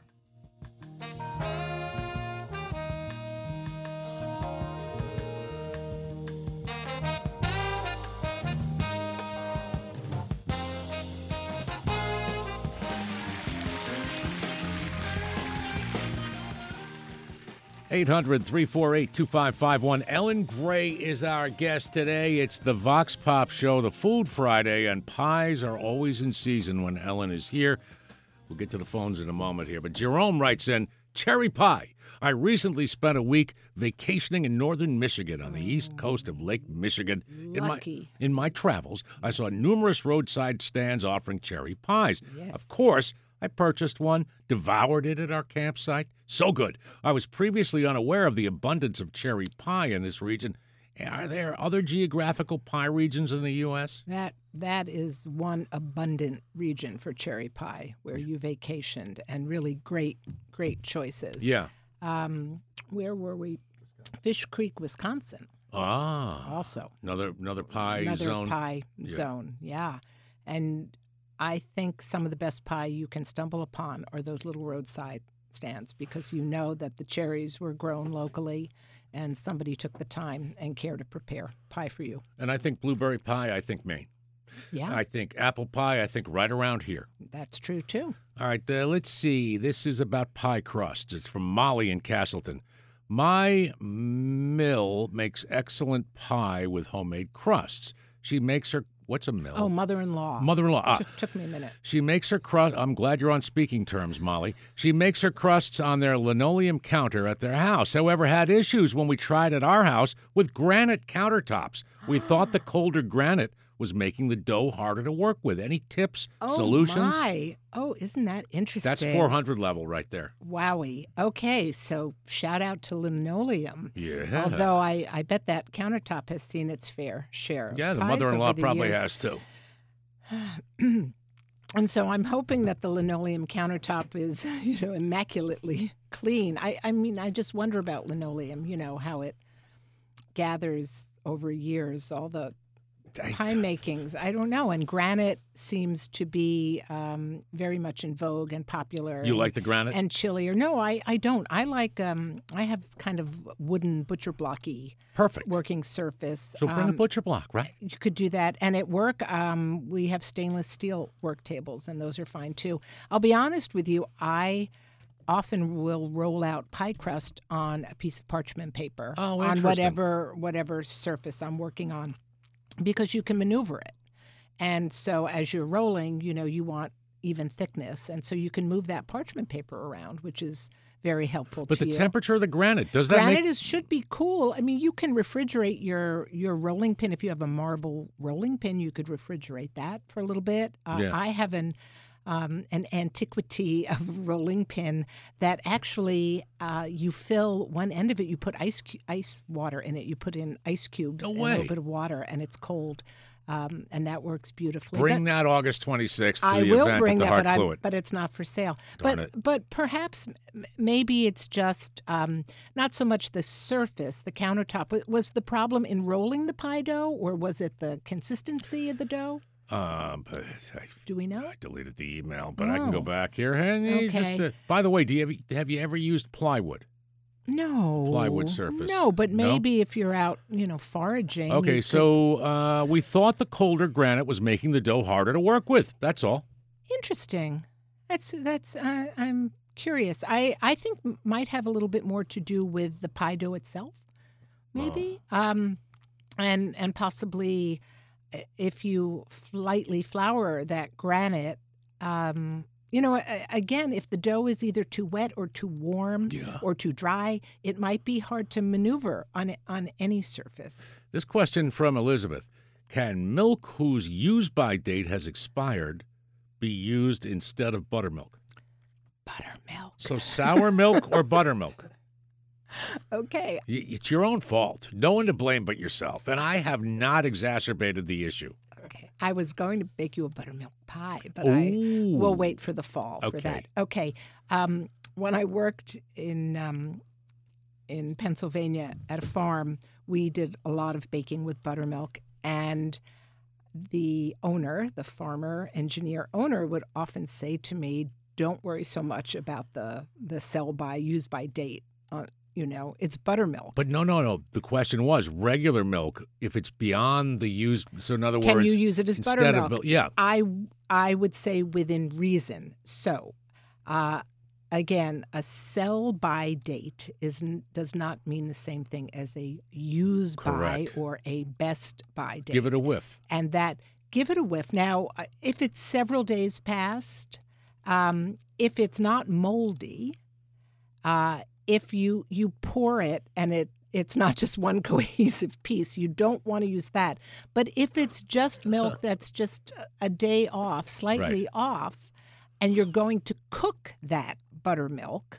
A: eight hundred, three four eight, two five five one. Ellen Gray is our guest today. It's the Vox Pop Show, the Food Friday, and pies are always in season when Ellen is here. We'll get to the phones in a moment here. But Jerome writes in, cherry pie. I recently spent a week vacationing in northern Michigan on the east coast of Lake Michigan. In my,
B: Lucky.
A: in my travels, I saw numerous roadside stands offering cherry pies.
B: Yes.
A: Of course, I purchased one, devoured it at our campsite. So good. I was previously unaware of the abundance of cherry pie in this region. Are there other geographical pie regions in the U S?
B: That that is one abundant region for cherry pie where you vacationed, and really great great choices.
A: Yeah.
B: Um, where were we? Fish Creek, Wisconsin.
A: Ah.
B: Also
A: Another another pie
B: another
A: zone.
B: pie
A: Yeah.
B: zone. Yeah, and I think some of the best pie you can stumble upon are those little roadside stands, because you know that the cherries were grown locally and somebody took the time and care to prepare pie for you.
A: And I think blueberry pie, I think Maine.
B: Yeah,
A: I think apple pie, I think right around here.
B: that's true too.
A: All right, uh, let's see. This is about pie crusts. It's from Molly in Castleton. My mill makes excellent pie with homemade crusts. She makes her, what's a mill?
B: Oh, mother-in-law.
A: Mother-in-law. Ah,
B: Took, took me a minute.
A: She makes her crust. I'm glad you're on speaking terms, Molly. She makes her crusts on their linoleum counter at their house. However, had issues when we tried at our house with granite countertops. We thought the colder granite was making the dough harder to work with. Any tips,
B: Oh,
A: solutions?
B: my. Oh, isn't that interesting?
A: That's four hundred level right there.
B: Wowie. Okay, so shout out to linoleum.
A: Yeah.
B: Although I, I bet that countertop has seen its fair share of
A: yeah, the
B: pies
A: mother-in-law
B: over the
A: probably
B: years.
A: has too.
B: And so I'm hoping that the linoleum countertop is, you know, immaculately clean. I, I mean, I just wonder about linoleum, you know, how it gathers over years, all the pie makings. I don't know. And granite seems to be um, very much in vogue and popular.
A: You
B: and,
A: like the granite?
B: and chillier. No, I, I don't. I like, um, I have kind of wooden butcher blocky
A: Perfect.
B: working surface.
A: So bring a
B: Um,
A: butcher block, right?
B: You could do that. And at work, um, we have stainless steel work tables, and those are fine too. I'll be honest with you, I often will roll out pie crust on a piece of parchment paper
A: Oh,
B: on
A: interesting.
B: whatever whatever surface I'm working on, because you can maneuver it. And so as you're rolling, you know, you want even thickness. And so you can move that parchment paper around, which is very helpful
A: But
B: to
A: the
B: you.
A: temperature of the granite, does that
B: Granite
A: make...
B: is, should be cool. I mean, you can refrigerate your, your rolling pin. If you have a marble rolling pin, you could refrigerate that for a little bit. Uh,
A: Yeah.
B: I have an um, an antiquity of a rolling pin that actually uh, you fill one end of it. You put ice cu- ice water in it. You put in ice cubes
A: No
B: and a
A: way.
B: little bit of water, and it's cold. Um, and that works beautifully.
A: Bring
B: But-
A: that August twenty-sixth to
B: I
A: the
B: will
A: event
B: bring
A: at the
B: that,
A: Hart
B: but, I,
A: Cluet.
B: but it's not for sale.
A: Darn
B: but
A: it.
B: but perhaps m- maybe it's just um, not so much the surface, the countertop. W- Was the problem in rolling the pie dough, or was it the consistency of the dough?
A: Um, but I,
B: Do we know?
A: I deleted the email, but I can go
B: Oh.
A: back here. And you
B: Okay.
A: just, uh, by the way, do you have, have you ever used plywood?
B: No.
A: Plywood surface.
B: No, but
A: No?
B: maybe if you're out, you know, foraging. you
A: Okay,
B: could-
A: so uh, we thought the colder granite was making the dough harder to work with. That's all.
B: Interesting. That's, that's, uh, I'm curious. I, I think m- might have a little bit more to do with the pie dough itself, maybe.
A: Oh.
B: Um, and, and possibly uh, if you lightly flour that granite, um, you know, a- again, if the dough is either too wet or too warm
A: Yeah.
B: or too dry, it might be hard to maneuver on on any surface.
A: This question from Elizabeth. Can milk whose use-by date has expired be used instead of buttermilk?
B: Buttermilk.
A: So sour milk or buttermilk?
B: Okay.
A: Y- It's your own fault. No one to blame but yourself. And I have not exacerbated the issue.
B: Okay. I was going to bake you a buttermilk pie, but I will
A: Ooh.
B: wait for the fall for
A: Okay.
B: that. Okay. Um, when I worked in um, in Pennsylvania at a farm, we did a lot of baking with buttermilk, and the owner, the farmer engineer owner, would often say to me, "Don't worry so much about the the sell by use by date. Uh, you know, it's buttermilk."
A: But no, no, no. The question was regular milk, if it's beyond the use. So in other
B: Can
A: words,
B: you use it as
A: instead
B: buttermilk?
A: of milk. Yeah.
B: I I would say within reason. So, uh, again, a sell by date is n- does not mean the same thing as a use by
A: Correct.
B: or a best by date.
A: Give it a whiff.
B: and that give it a whiff. Now, uh, if it's several days past, um, if it's not moldy, uh, if you you pour it and it it's not just one cohesive piece, you don't want to use that. But if it's just milk that's just a- a day off, slightly
A: Right.
B: off, and you're going to cook that buttermilk,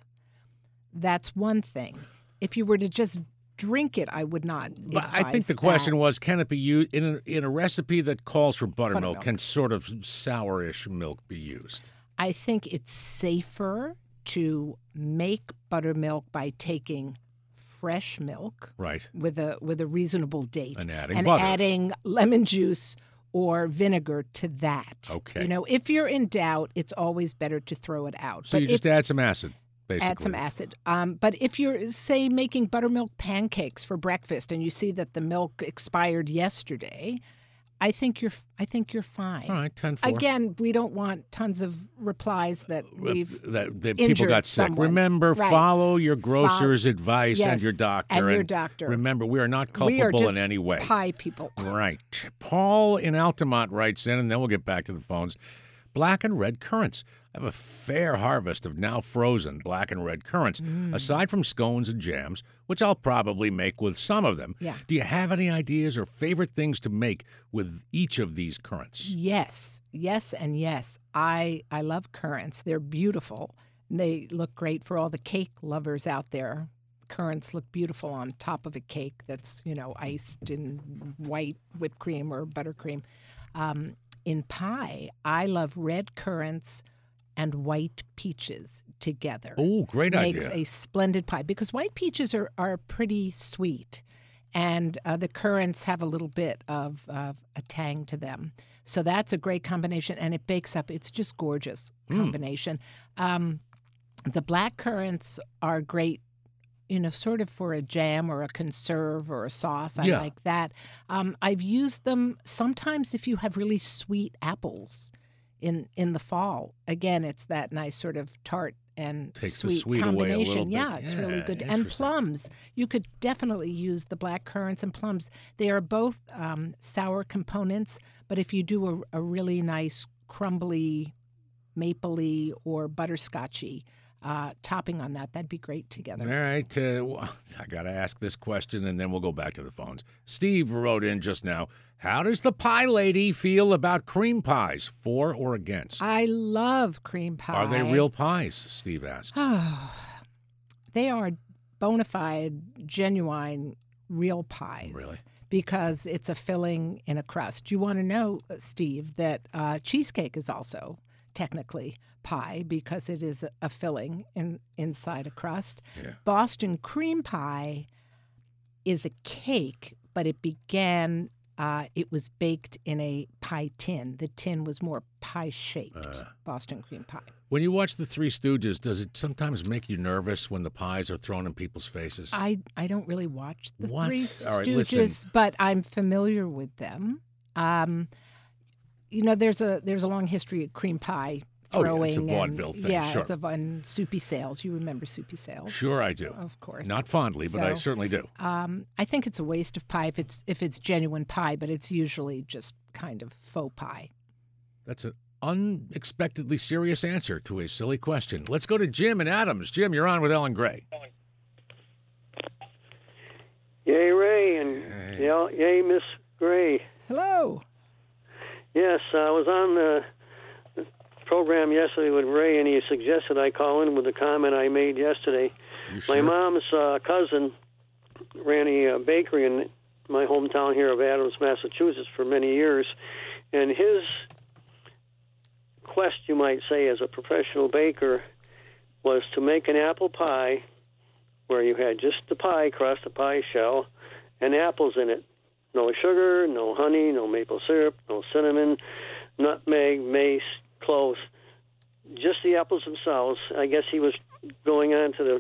B: that's one thing. If you were to just drink it, I would not.
A: But I think
B: advise
A: the question
B: that.
A: was, can it be used in a, in a recipe that calls for buttermilk?
B: Buttermilk.
A: Can sort of sourish milk be used?
B: I think it's safer to make buttermilk by taking fresh milk
A: Right.
B: with a with a reasonable date
A: And adding
B: and
A: butter.
B: adding lemon juice or vinegar to that.
A: Okay.
B: You know, if you're in doubt, it's always better to throw it out.
A: So
B: But
A: you just
B: if-
A: add some acid, basically.
B: add some acid. Um, but if you're, say, making buttermilk pancakes for breakfast and you see that the milk expired yesterday, I think you're I think you're fine.
A: All right, ten four.
B: Again, we don't want tons of replies that we've
A: that, that people
B: injured
A: got sick.
B: someone.
A: Remember,
B: Right.
A: follow your grocer's advice and
B: Yes,
A: your doctor.
B: and your doctor.
A: Remember, we are not
B: we are
A: culpable
B: just
A: in any way.
B: pie people.
A: Right. Paul in Altamont writes in, and then we'll get back to the phones. Black and red currants. I have a fair harvest of now frozen black and red currants,
B: Mm.
A: aside from scones and jams, which I'll probably make with some of them.
B: Yeah.
A: Do you have any ideas or favorite things to make with each of these currants?
B: Yes, yes, and yes. I I love currants. They're beautiful. They look great for all the cake lovers out there. Currants look beautiful on top of a cake that's, you know, iced in white whipped cream or buttercream. Um, in pie, I love red currants and white peaches together.
A: Oh, great
B: Makes
A: idea.
B: a splendid pie because white peaches are, are pretty sweet, and uh, the currants have a little bit of, of a tang to them. So that's a great combination, and it bakes up. It's just gorgeous combination. Um, the black currants are great, you know, sort of for a jam or a conserve or a sauce. I
A: Yeah.
B: like that. Um, I've used them sometimes if you have really sweet apples in in the fall. Again, it's that nice sort of tart and
A: Takes the
B: sweet
A: sweet away a
B: combination.
A: little bit.
B: Yeah, it's really
A: Yeah,
B: good. And
A: interesting.
B: plums, you could definitely use the black currants and plums. They are both um, sour components, but if you do a, a really nice crumbly, mapley or butterscotchy uh, topping on that, that'd be great together.
A: All right. Uh, well, I got to ask this question, and then we'll go back to the phones. Steve wrote in just now. How does the pie lady feel about cream pies, for or against?
B: I love cream pie.
A: Are they real pies? Steve asks.
B: They are bona fide, genuine, real pies.
A: Really?
B: Because it's a filling in a crust. You want to know, uh, Steve, that uh, cheesecake is also technically pie because it is a, a filling in, inside a crust.
A: Yeah.
B: Boston cream pie is a cake, but it began uh, it was baked in a pie tin. The tin was more pie-shaped, uh, Boston cream pie.
A: When you watch The Three Stooges, does it sometimes make you nervous when the pies are thrown in people's faces?
B: I, I don't really watch The
A: what?
B: Three
A: All right,
B: Stooges,
A: listen.
B: but I'm familiar with them. Um, you know, there's a there's a long history of cream pie throwing.
A: Oh, yeah, it's a vaudeville
B: and,
A: thing,
B: yeah,
A: sure.
B: it's a and Soupy Sales. You remember Soupy Sales?
A: Sure, I do.
B: Of course.
A: Not fondly, but
B: so,
A: I certainly do.
B: Um, I think it's a waste of pie if it's if it's genuine pie, but it's usually just kind of faux pie.
A: That's an unexpectedly serious answer to a silly question. Let's go to Jim and Adams. Jim, you're on with Ellen Gray.
E: Yay, Ray, and
A: hey.
E: yay, yay, Miss Gray.
B: Hello.
E: Yes, I was on the program yesterday with Ray, and he suggested I call in with the comment I made yesterday.
A: You sure?
E: My mom's uh, cousin ran a uh, bakery in my hometown here of Adams, Massachusetts, for many years, and his quest, you might say, as a professional baker was to make an apple pie where you had just the pie crust, the pie shell, and apples in it. No sugar, no honey, no maple syrup, no cinnamon, nutmeg, mace, cloves, just the apples themselves. I guess he was going on to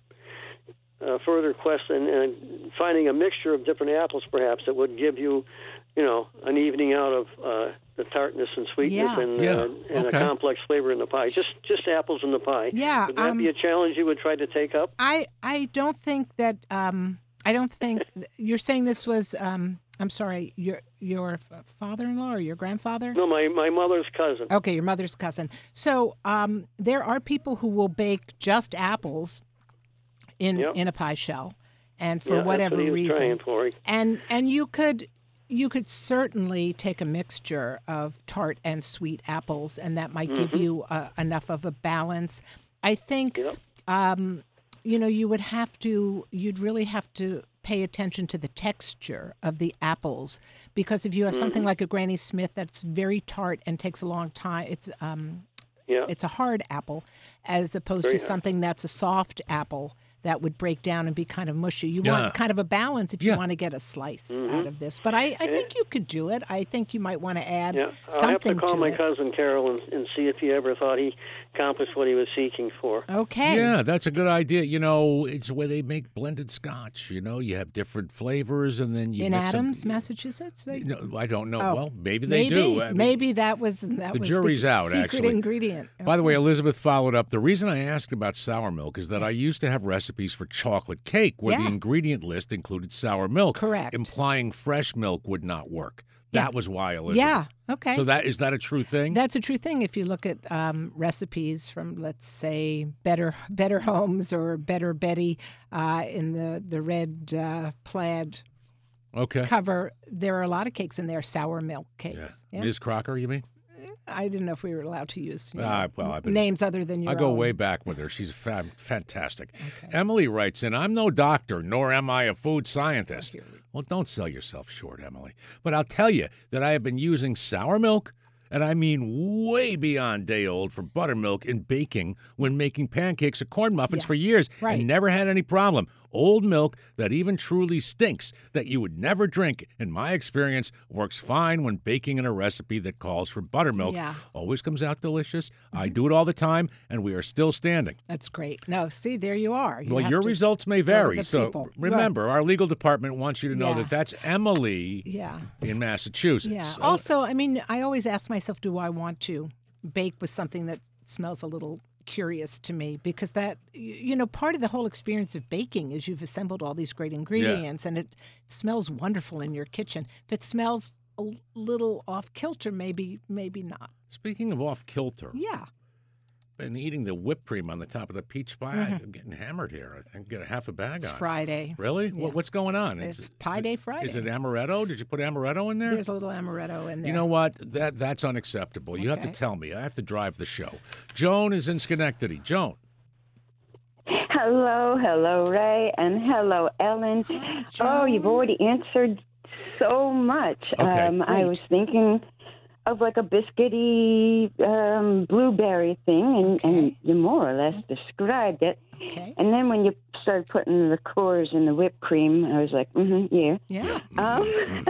E: the uh, further quest and, and finding a mixture of different apples, perhaps, that would give you, you know, an evening out of uh, the tartness and sweetness
B: Yeah.
E: and,
A: Yeah.
E: uh, and
A: Okay.
E: a complex flavor in the pie. Just just apples in the pie.
B: Yeah,
E: Would that
B: um,
E: be a challenge you would try to take up?
B: I I don't think that um I don't think you're saying this was um I'm sorry, your your father-in-law or your grandfather?
E: No, my, my mother's cousin.
B: Okay, your mother's cousin. So um, there are people who will bake just apples in
E: Yep.
B: in a pie shell, and for
E: Yeah, that's
B: whatever
E: what he was
B: reason,
E: trying for.
B: and and you could you could certainly take a mixture of tart and sweet apples, and that might give you uh, enough of a balance. I think.
E: Yep.
B: Um, you know, you would have to, you'd really have to pay attention to the texture of the apples, because if you have something like a Granny Smith that's very tart and takes a long time, it's um,
E: Yeah.
B: it's a hard apple, as opposed
E: Very
B: to
E: hard.
B: something that's a soft apple that would break down and be kind of mushy. You
A: Yeah.
B: want kind of a balance if
A: Yeah.
B: you want to get a slice out of this. But I, I think you could do it. I think you might want to add
E: Yeah, I'll
B: something
E: have to call
B: to
E: my
B: it.
E: cousin Carol and, and see if he ever thought he accomplished what he was seeking for.
B: Okay.
A: Yeah, that's a good idea. You know, it's where they make blended scotch. You know, you have different flavors, and then you
B: In
A: mix 'em-
B: Adams, Massachusetts? They,
A: No, I don't know.
B: Oh,
A: Well, maybe they
B: maybe,
A: do. I mean,
B: maybe that was that
A: the
B: was
A: jury's
B: the
A: out,
B: secret
A: actually.
B: ingredient.
A: By the way,
B: Okay.
A: Elizabeth followed up. The reason I asked about sour milk is that I used to have recipes for chocolate cake where the
B: Yeah.
A: ingredient list included sour milk,
B: Correct.
A: implying fresh milk would not work. That
B: Yeah.
A: was why, Elizabeth.
B: Yeah. Okay.
A: So that is that a true thing?
B: That's a true thing. If you look at um, recipes from, let's say, Better Better Homes or Better Betty uh, in the the red uh, plaid
A: okay.
B: cover, there are a lot of cakes in there, sour milk
A: Yeah.
B: cakes. Yeah.
A: Miz Crocker, you mean?
B: I didn't know if we were allowed to use you know,
A: Ah, well, I've been-
B: names other than your
A: I go
B: own.
A: way back with her. She's fa- fantastic. Emily writes in, I'm no doctor, nor am I a food scientist.
B: Here we-
A: Well, don't sell yourself short, Emily. But I'll tell you that I have been using sour milk, and I mean way beyond day old, for buttermilk in baking when making pancakes or corn muffins
B: Yeah.
A: for years,
B: Right.
A: and never had any problem. Old milk that even truly stinks, that you would never drink, in my experience, works fine when baking in a recipe that calls for buttermilk.
B: Yeah.
A: Always comes out delicious. I do it all the time, and we are still standing.
B: That's great. No, see, there you are. You
A: Well,
B: have
A: your
B: to-
A: results may
B: go to
A: vary.
B: the
A: So
B: people.
A: remember, our legal department wants you to know
B: Yeah.
A: that that's Emily
B: Yeah.
A: in Massachusetts.
B: Yeah.
A: So-
B: Also, I mean, I always ask myself, do I want to bake with something that smells a little curious to me? Because that, y- you know, part of the whole experience of baking is you've assembled all these great ingredients and it smells wonderful in your kitchen. If it smells a l- little off kilter, maybe, maybe not.
A: Speaking of off kilter,
B: Yeah.
A: been eating the whipped cream on the top of the peach pie. I'm getting hammered here. I think get a half a bag
B: It's
A: on.
B: Friday.
A: Really?
B: Yeah.
A: What, what's going on?
B: It's
A: Is-
B: Pie
A: is
B: Day
A: it-
B: Friday.
A: Is it amaretto? Did you put amaretto in there?
B: There's a little amaretto in there.
A: You know what? That that's unacceptable. You have to
B: Okay.
A: tell me. I have to drive the show. Joan is in Schenectady. Joan.
F: Hello, hello, Ray, and hello, Ellen. Oh, you've already answered so much.
A: Okay,
F: um, I
B: great.
F: was thinking of like a biscuity um, blueberry thing, and,
B: Okay.
F: and you more or less described it.
B: Okay.
F: And then when you started putting the cores in the whipped cream, I was like, mm-hmm, yeah.
B: Yeah.
F: Um,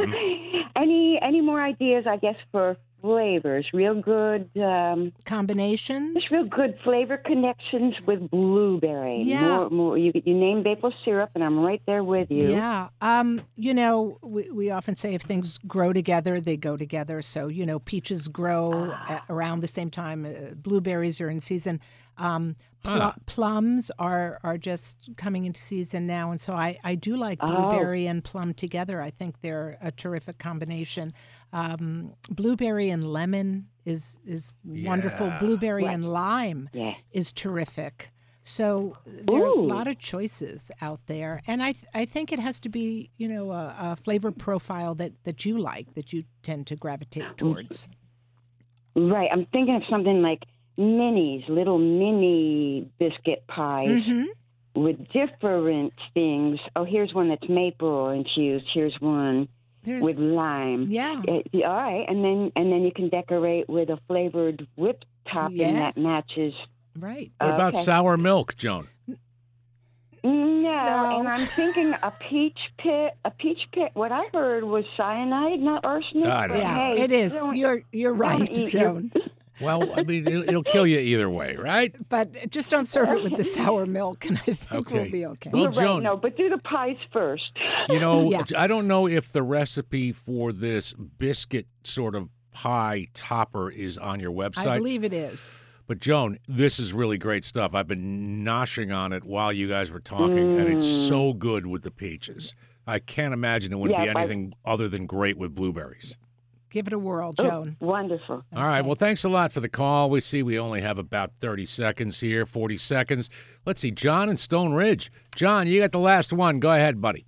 F: any any more ideas, I guess, for flavors? Real good, um,
B: Combinations?
F: just real good flavor connections with blueberry.
B: Yeah.
F: More, more. You, you name maple syrup, and I'm right there with you.
B: Yeah. Um, you know, we, we often say if things grow together, they go together. So, you know, peaches grow
F: Ah.
B: a- around the same time. Uh, blueberries are in season. Um, pl-
A: Ah.
B: Plums are, are just coming into season now. And so I, I do like
F: Oh.
B: blueberry and plum together. I think they're a terrific combination. Um, blueberry and lemon is, is wonderful.
A: Yeah.
B: Blueberry
F: Right.
B: and lime
F: Yeah.
B: is terrific. So there are a
F: Ooh.
B: lot of choices out there, and I th- I think it has to be, you know, a, a flavor profile that, that you like, that you tend to gravitate towards.
F: Right. I'm thinking of something like minis, little mini biscuit pies
B: Mm-hmm.
F: with different things. Oh, here's one that's maple infused. Here's one
B: There's,
F: with lime.
B: yeah,
F: Uh, yeah, all right, and then and then you can decorate with a flavored whipped topping
B: Yes.
F: that matches.
B: right.
A: What about
F: Okay.
A: sour milk, Joan?
F: No,
B: No.
F: and I'm thinking a peach pit. A peach pit. What I heard was cyanide, not arsenic.
A: I don't
F: but
B: Yeah,
F: hey,
B: it is.
F: don't-
B: You're you're right,
F: eat your-
B: Joan.
A: Well, I mean, it'll, it'll kill you either way, right?
B: But just don't serve it with the sour milk, and I think we'll
A: Okay.
B: be okay.
A: Well,
F: You're right,
A: Joan-
F: no, but do the pies first.
A: You know,
B: Yeah.
A: I don't know if the recipe for this biscuit sort of pie topper is on your
B: I
A: website.
B: believe it is.
A: But Joan, this is really great stuff. I've been noshing on it while you guys were talking, and it's so good with the peaches. I can't imagine it wouldn't
F: Yeah,
A: be
F: I-
A: anything other than great with blueberries.
B: Give it a whirl,
F: Oh,
B: Joan.
F: wonderful.
A: All right.
B: Okay.
A: Well, thanks a lot for the call. We see we only have about thirty seconds here, forty seconds. Let's see. John in Stone Ridge. John, you got the last one. Go ahead, buddy.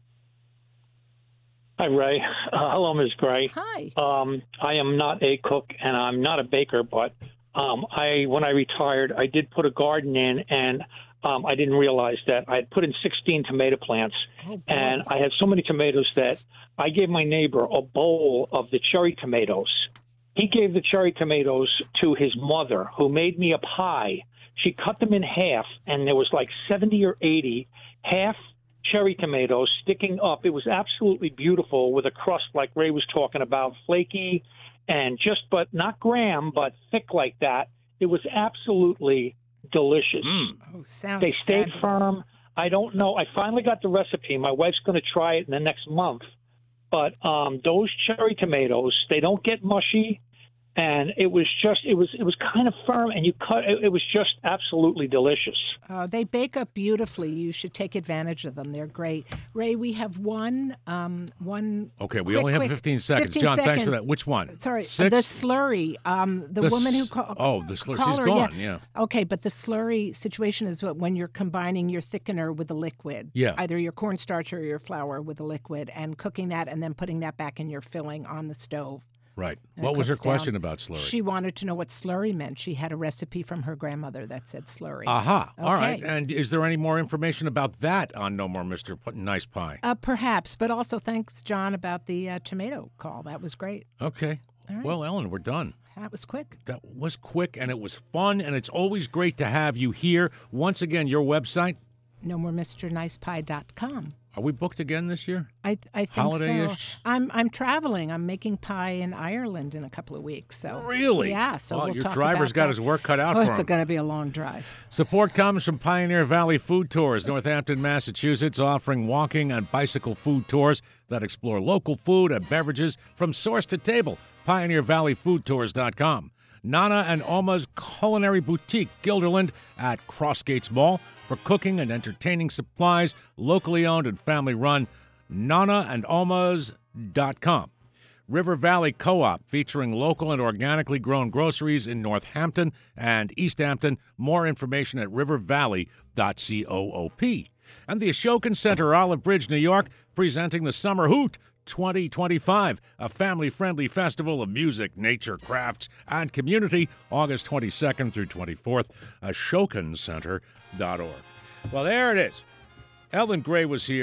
G: Hi, Ray. Uh, hello, Miz Gray.
B: Hi.
G: Um, I am not a cook and I'm not a baker, but um, I when I retired, I did put a garden in, and um, I didn't realize that I had put in sixteen tomato plants,
B: Oh, boy.
G: and I had so many tomatoes that I gave my neighbor a bowl of the cherry tomatoes. He gave the cherry tomatoes to his mother, who made me a pie. She cut them in half, and there was like seventy or eighty half cherry tomatoes sticking up. It was absolutely beautiful with a crust like Ray was talking about, flaky and just, but not graham, but thick like that. It was absolutely delicious.
A: Mm.
B: Oh, sounds
G: They stayed
B: fabulous.
G: firm. I don't know. I finally got the recipe. My wife's going to try it in the next month. But um, those cherry tomatoes, they don't get mushy. And it was just, it was, it was kind of firm, and you cut, it, it was just absolutely delicious.
B: Uh, they bake up beautifully. You should take advantage of them. They're great. Ray, we have one, um, one.
A: Okay, we
B: quick,
A: only have
B: quick-
A: fifteen seconds.
B: fifteen
A: John, thanks for
B: seconds.
A: that. Which one?
B: Sorry,
A: Six?
B: the slurry. Um, the,
A: The
B: woman who
A: s-
B: called.
A: oh, the slurry.
B: call
A: She's
B: her,
A: gone, yeah.
B: Okay, but the slurry situation is what when you're combining your thickener with a liquid.
A: Yeah.
B: Either your cornstarch or your flour with a liquid, and cooking that, and then putting that back in your filling on the stove.
A: Right.
B: And
A: What
B: it
A: was her
B: cooks down.
A: question about slurry?
B: She wanted to know what slurry meant. She had a recipe from her grandmother that said slurry.
A: Aha. All right.
B: Okay.
A: And is there any more information about that on No More Mister P- Nice Pie?
B: Uh, perhaps, but also thanks, John, about the uh, tomato call. That was great.
A: Okay.
B: All right.
A: Well, Ellen, we're done.
B: That was quick.
A: That was quick, and it was fun, and it's always great to have you here. Once again, your website.
B: no more mister nice pie dot com.
A: Are we booked again this year?
B: I I think
A: Holiday-ish?
B: so. I'm I'm traveling. I'm making pie in Ireland in a couple of weeks. So
A: Really?
B: yeah. So
A: Well,
B: we'll
A: your
B: talk
A: driver's
B: about
A: got
B: that.
A: his work cut out
B: Oh,
A: for
B: it's
A: him.
B: going to be a long drive.
A: Support comes from Pioneer Valley Food Tours, Northampton, Massachusetts, offering walking and bicycle food tours that explore local food and beverages from source to table. pioneer valley food tours dot com. Nana and Alma's Culinary Boutique, Guilderland at Crossgates Mall for cooking and entertaining supplies, locally owned and family run. nana and almas dot com. River Valley Co-op, featuring local and organically grown groceries in Northampton and East Hampton. More information at river valley dot coop. And the Ashokan Center, Olive Bridge, New York, presenting the Summer Hoot twenty twenty-five, a family-friendly festival of music, nature, crafts, and community, August twenty-second through twenty-fourth, ashokan center dot org. Well, there it is. Ellen Gray was here.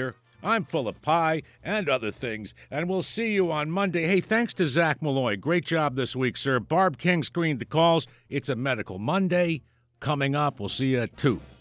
A: I'm full of pie and other things, and we'll see you on Monday. Hey, thanks to Zach Malloy. Great job this week, sir. Barb King screened the calls. It's a Medical Monday coming up. We'll see you at two.